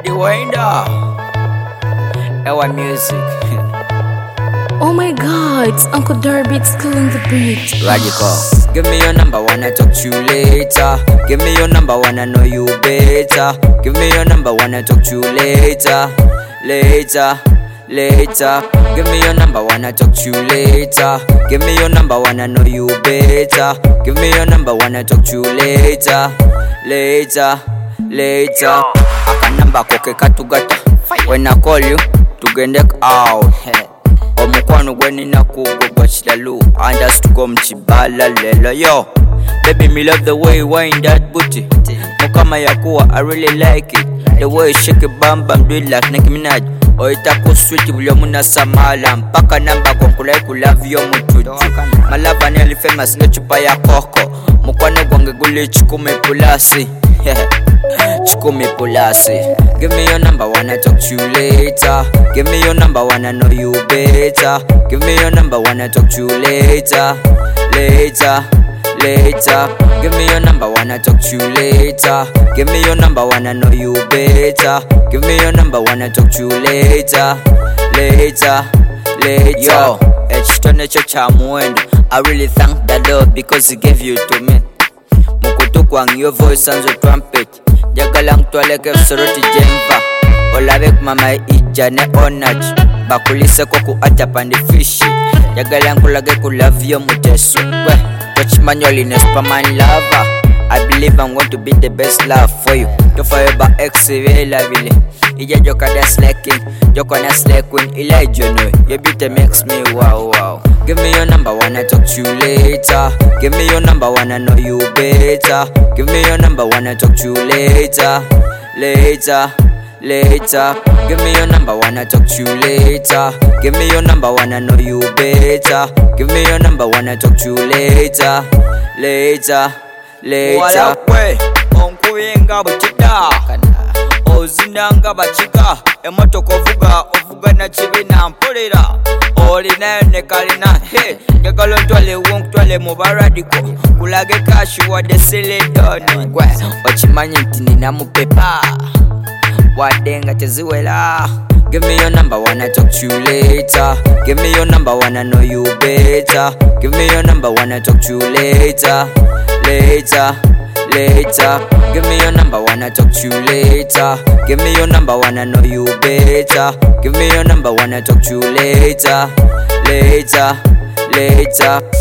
Eddie Winder. Our music. Oh my god, it's Uncle Darby's killing the beat. Radical. Give me your number, wanna talk to you later. Give me your number, wanna know you better. Give me your number, wanna talk to you later. Later. Give me your number, wanna talk to you later. Give me your number, wanna know you better. Give me your number, wanna talk to you later. Akanamba koke katugata. When I call you, tugendek out. Omukwano gweni nakugwa chilalu. Andastuko mchibala lelo yo. Baby, me love the way you wind that booty. Mukama yakuwa, I really like it. The way you shake it, bam bam, do it like Nicki Minaj. Oitako sweet bulyo muna samala. Mpaka namba konkulai kulavyo mututu. Malaba neli famous no chupa ya koko. Mukwano gwange guli chukumi pulasi. Chukumi pulasi. Give me your number, wanna talk to you later. Give me your number, wanna know you better. Give me your number, wanna talk to you later. Give me your number, wanna talk to you later. Give me your number, wanna know you better. Give me your number, wanna talk to you later. Yo, echitone cho cha muendo. I really thank the Lord because He gave you to me. Mukutu kwang your voice sounds a trumpet. Jagalang twaleke soroti jemva. Olabek mama ijane onach. Bakulise koku atapandi fishi. Jagalang kulage kulavyo muteso. Touch manualiness pa man lover. I believe I'm going to be the best love for you. To forever ex-vile vile. Ija joka da slacking. Joko na slack queen ila ijono. Your beauty makes me wow. Give me your number, wanna talk to you later. Give me your number, wanna know you better. Give me your number, wanna talk to you later. Give me your number, wanna talk to you later. Give me your number, wanna know you better. Give me your number, wanna talk to you later. Wala kwe, onkuyenga bachita. Ozinanga bachika. Emotoko ovuga na chibina mpulira. Olina ne kalina. Hey, jagalo ntwale wontwale mubaradiko. Kulage kashi wa deseledoni. Gwe, ochimanyi ntini na mupepa. Wadenga teziwela. Give me your number, wanna talk to you later. Give me your number, wanna know you better. Give me your number, wanna talk to you later. Give me your number, wanna talk to you later. Give me your number, wanna know you better. Give me your number, wanna talk to you later.